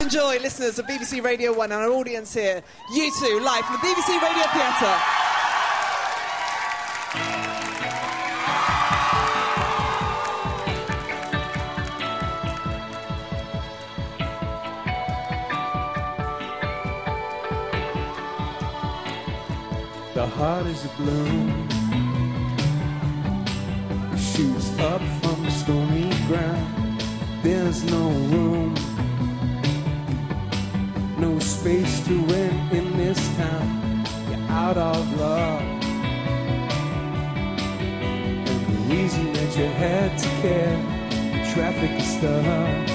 enjoy, listeners of BBC Radio 1 and our audience here, U2, live from the BBC Radio Theatre. The heart is a bloom, it shoots up from the stormy ground. There's no room, no space to rent in this town. You're out of luck, and the reason that you had to care, the traffic is stuck.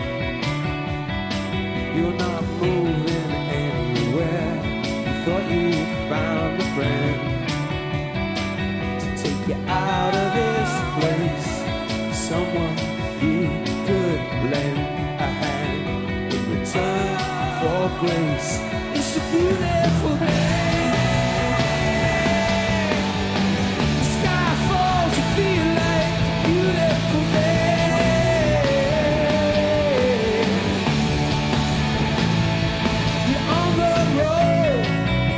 You're not moving anywhere. Thought you found a friend to take you out of this place, someone you could lend a hand in return for grace. It's a beautiful day. The sky falls, you feel like a beautiful day. You're on the road,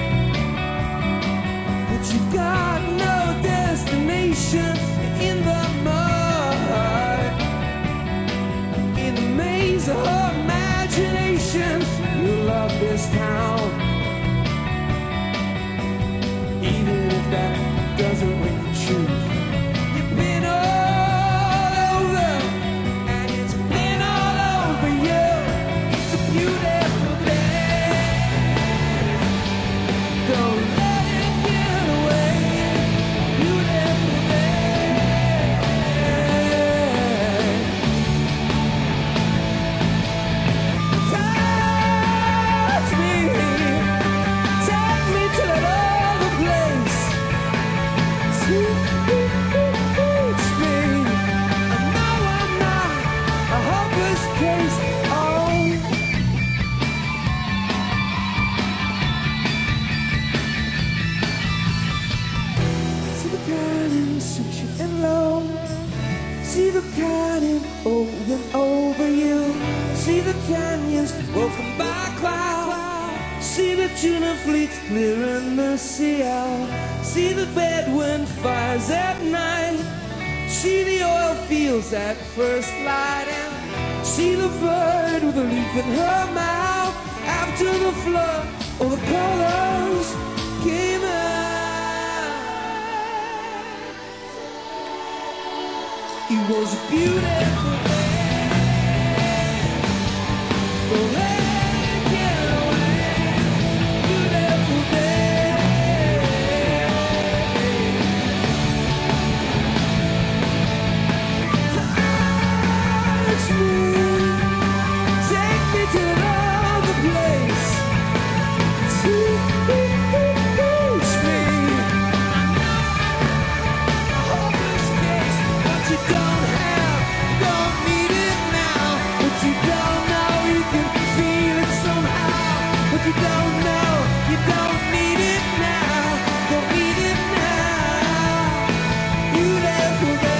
you've got no destination. In the mud, in the maze of her imagination. You love this town, even if that doesn't ring true. You've been all over, and it's been all over you. It's a beautiful day. Don't let it get away. Beautiful day. Touch me, take me to that other place. Teach me. I know I'm not a hopeless case. Oh. See the cannon sushi and low. See the cannon over and over you. See the canyons woven by cloud. See the tuna fleets clearing the sea out. See the bedwind fires at night. See the oil fields at first light. And see the bird with a leaf in her mouth. After the flood, all the colors came out. It was a beautiful day. Don't let it get away. Beautiful day. Touch me, take me to another place. Teach me. Hopeless case, what you don't have, don't need it now. What you don't know, you can feel it somehow. What you don't know, you don't need it now. Don't need it now. Beautiful day.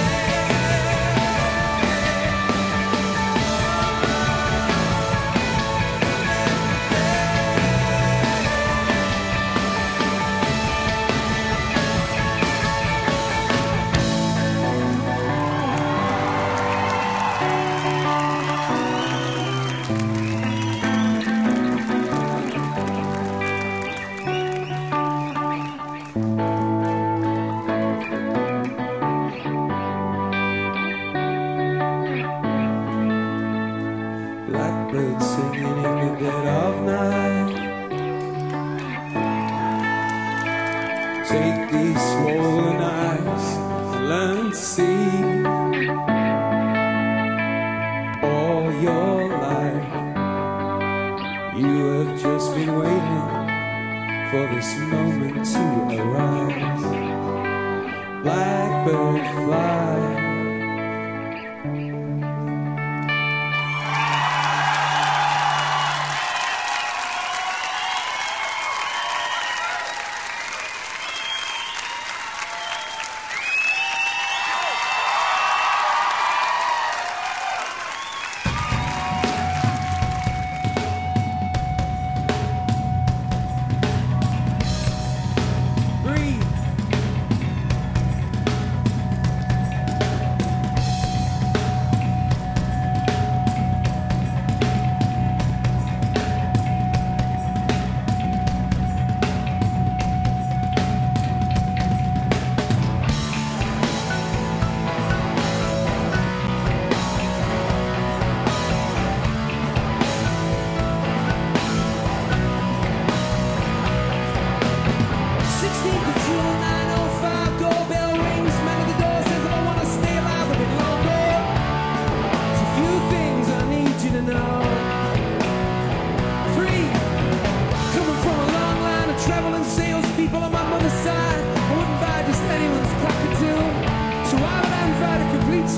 Blackbird singing in the dead of night. Take these swollen eyes and learn to see. All your life you have just been waiting for this moment to arise. Blackbird fly.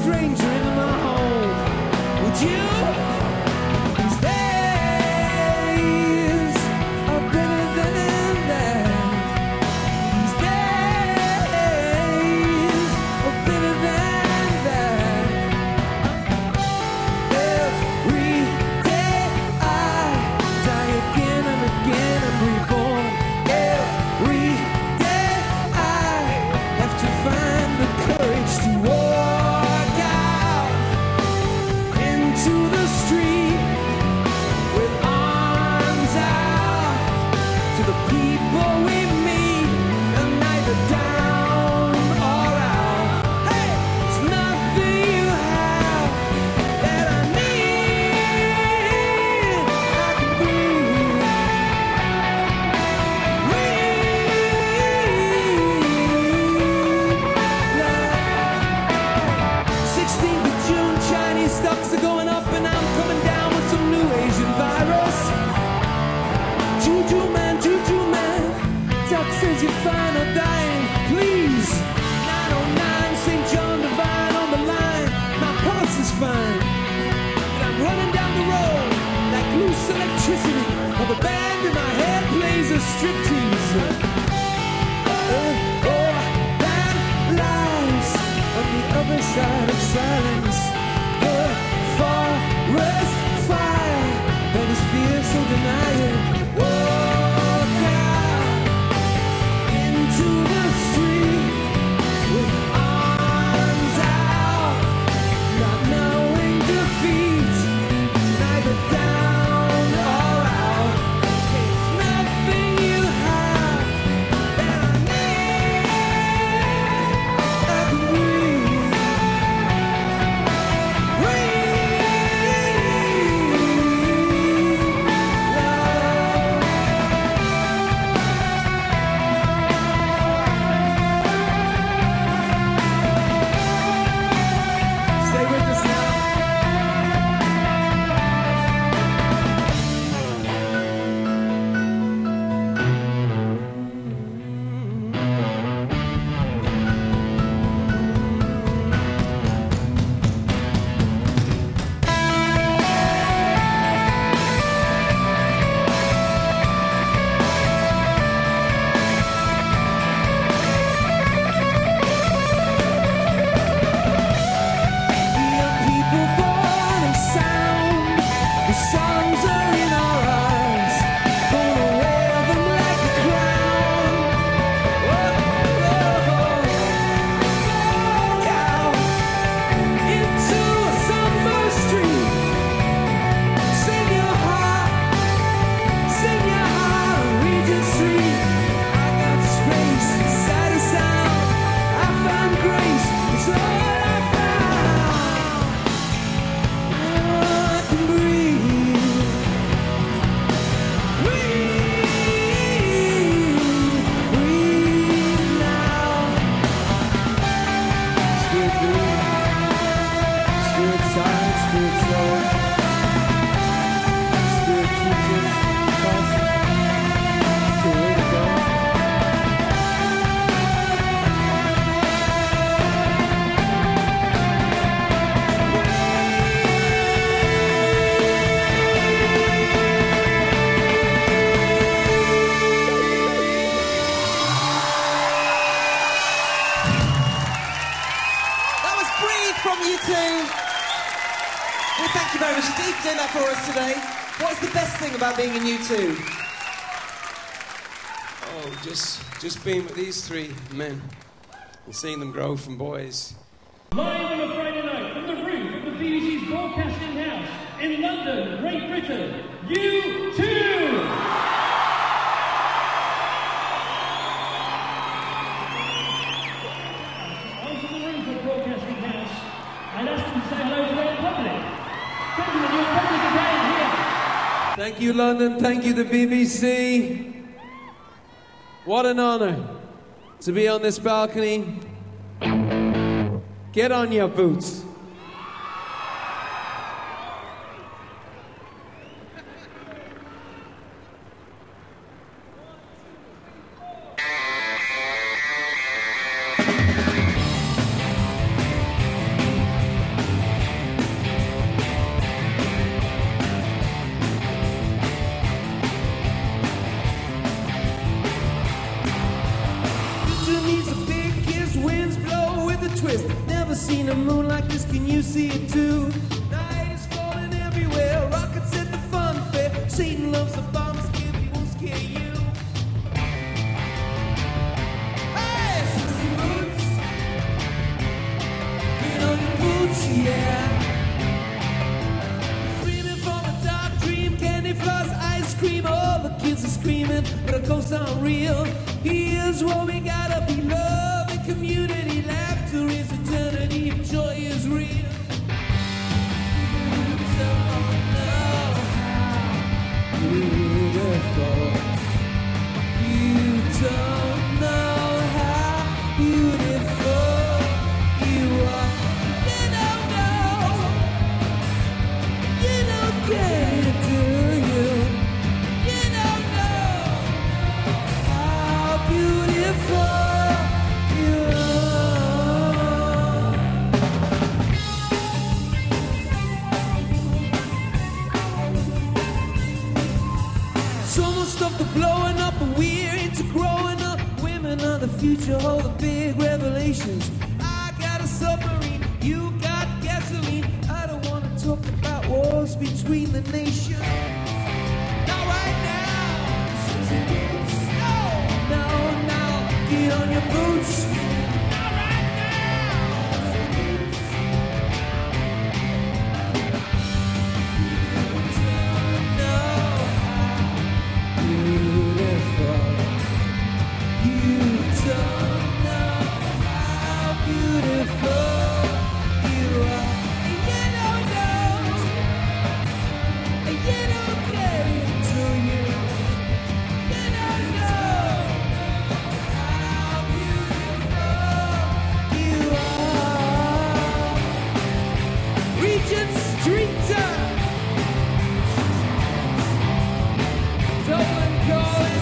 stranger in my home. Would you? These days are better than that. These days are better than that. Every day I die again and again and reborn. Every day I have to find the courage to walk out into the street with arms out to the people we meet, and neither down or out. Hey, there's nothing you have that I need. I can breathe. 16th of June, Chinese stocks are going up, and I'm coming down with some new Asian virus. Juju man, Doc says you're fine or dying. Please, 909 St. John Divine on the line. My pulse is fine, and I'm running down the road like loose electricity, while the band in my head plays a striptease. Oh, that lies on the other side of silence. The forest fire that is fierce, so deny it. Walk out into the street with arms out, not knowing defeat, neither down or out. There's nothing you have that I need. I can breathe. Stay with us now. Young people born of sound, the songs are in our eyes, gonna wear them like a crown. Walk out into a summer street, sing your heart on Regent Street. I got space inside a sound, I found grace, it's all I found. I can breathe. Breathe now. Spirit breathe. Spirit silent, spirit slow. Spirit teaches us the way to go. That was Breathe from U2. Well, thank you very much indeed for doing that for us today. What's the best thing about being in U2? Oh, just being with these three men and seeing them grow from boys. Live on a Friday night from the roof of the BBC's Broadcasting House in London, Great Britain, U2! Onto the roof of Broadcasting House and ask them to say hello to their public. Gentlemen, your public again here. Thank you, London. Thank you, the BBC. What an honor to be on this balcony. Get on your boots. seen a moon like this, can you see it too? Night is falling everywhere, rockets at the fun fair. Satan loves the bombs, he won't scare you. Hey, Susie Boots, get on your boots, yeah. Screaming from a dark dream, candy floss, ice cream. All the kids are screaming, but of course I'm real. Here's what we gotta be, love and community. Laughter is eternity, if joy is real. You don't know how beautiful. You don't know how beautiful you are. You don't know. You don't care, do you? You don't know how beautiful you are. So much stuff to blowing up, and we're into growing up. Women are the future, hold the big revelations. I got a submarine, you got gasoline. I don't want to talk about wars between the nations. Not right now. No, no, get on your boots. Not right now. Beautiful. You don't know how beautiful you are. You don't know. You don't care, do you? You don't know how beautiful you are. Regent Street. Dublin calling.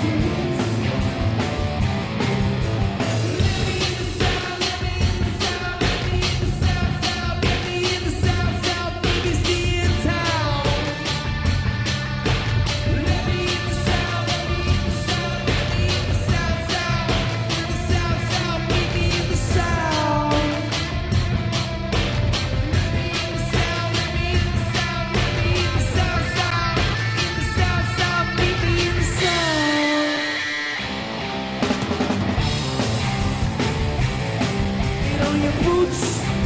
Get on your boots.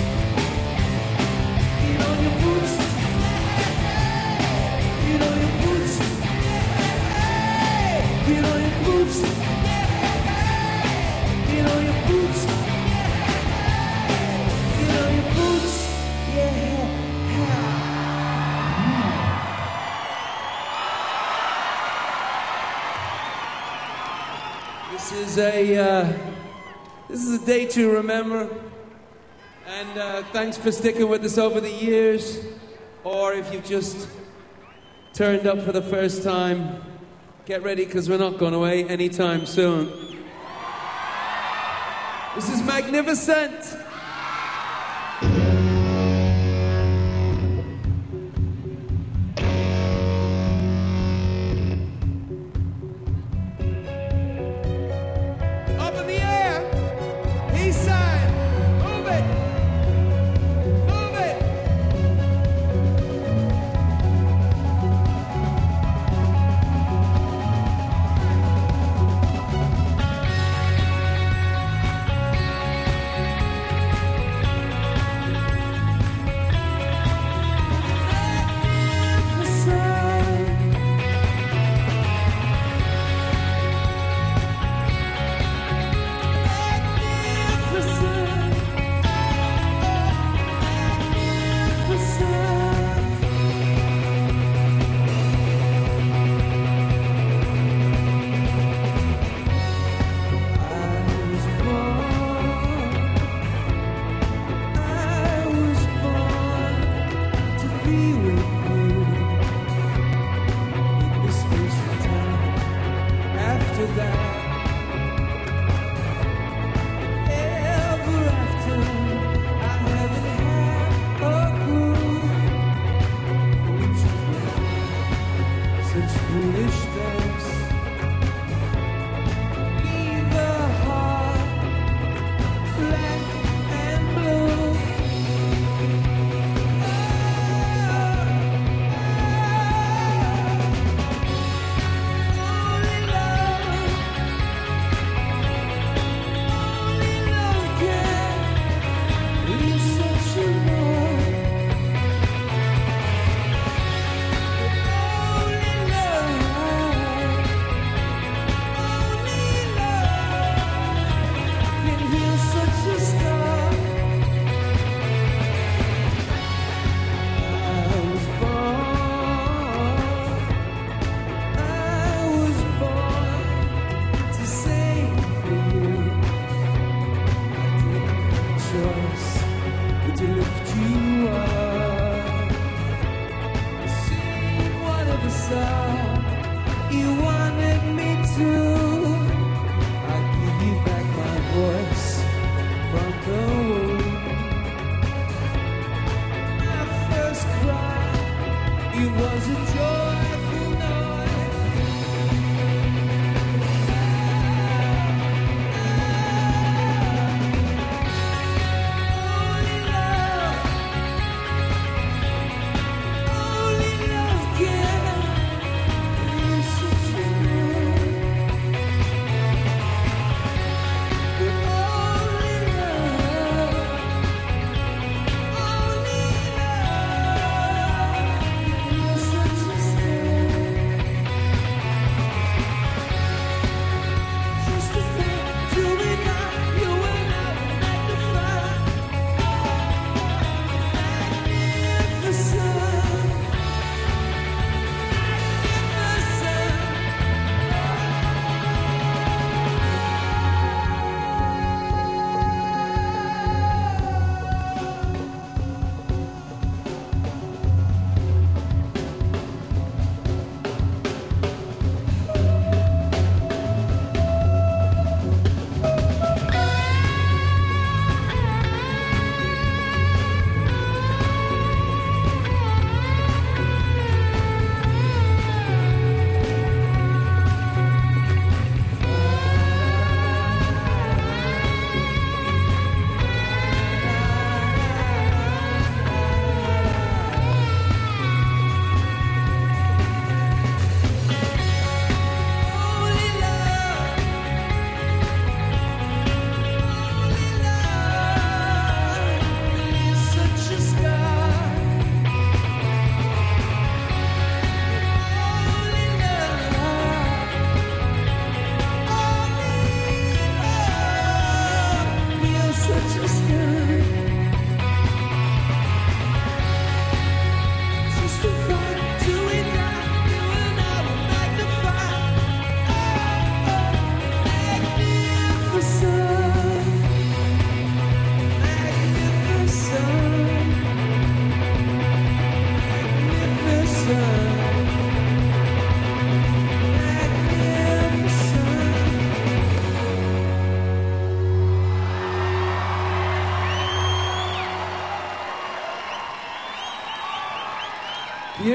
Get on your boots. Get on your boots. Get on your boots. Get on your boots. Get on your boots. Yeah. This is a day to remember, and thanks for sticking with us over the years, or if you've just turned up for the first time, get ready because we're not going away anytime soon. This is magnificent. Up in the air, east side, move it, move it.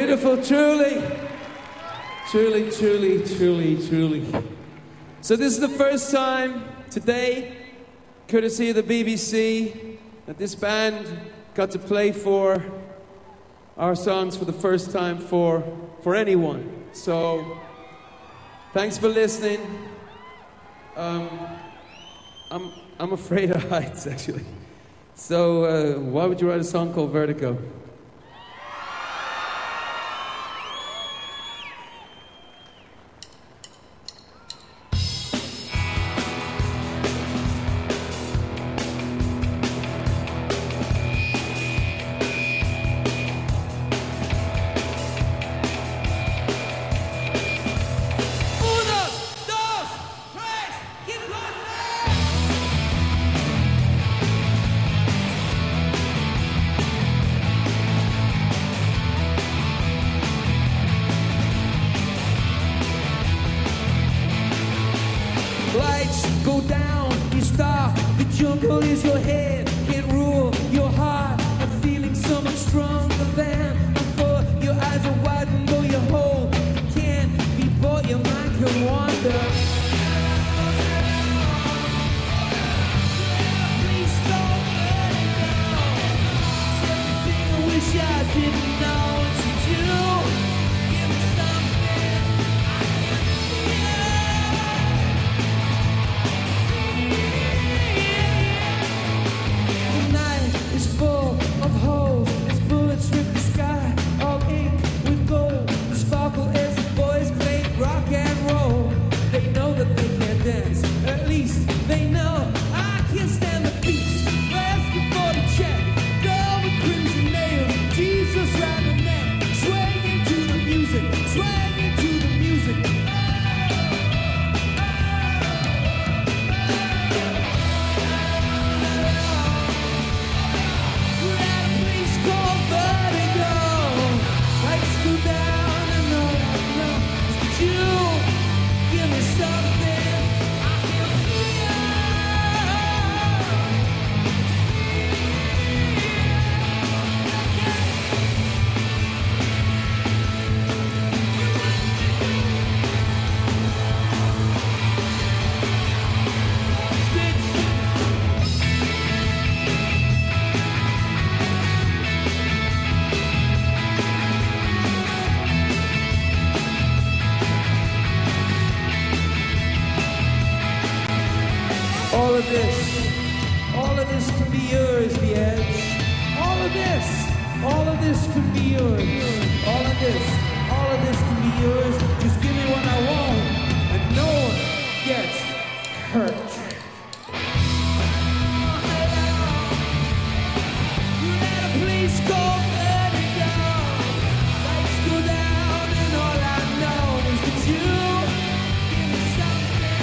Beautiful, truly. Truly, truly, truly, truly. So this is the first time today, courtesy of the BBC, that this band got to play for our songs for the first time for anyone. So, thanks for listening. I'm afraid of heights, actually. So, why would you write a song called Vertigo? Lights go down, you stop, the jungle is your head, can't rule your heart, a feeling so much stronger than before. Your eyes are wide and though you hold, you can't be bought, your mind can wander. Please don't let it go. Everything I wish I didn't know to do. Give me something I can is full of holes as bullets rip the sky, all ink with gold, sparkle as the boys play rock and roll. They know that they can't dance, at least they know I can't stand the beats. Asking for the check, girl with crimson nails, Jesus round the neck, swaying to the music, swaying to the music. All of this can be yours, the edge. All of this can be yours. All of this can be yours. Just give me what I want, and no one gets hurt. Let a police call Vertigo. Lights go down, and all I know is that you give me something.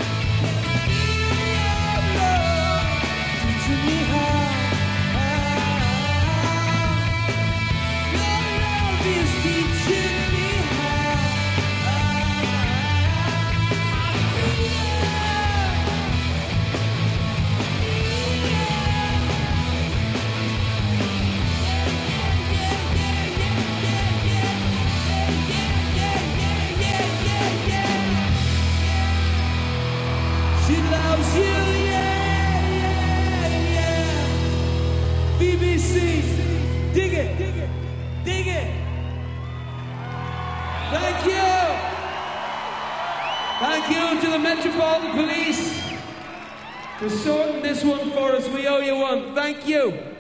Teaching me how your love is teaching me how. She loves you, yeah. BBC, dig it. Thank you. Thank you to the Metropolitan Police for sorting this one for us. We owe you one. Thank you.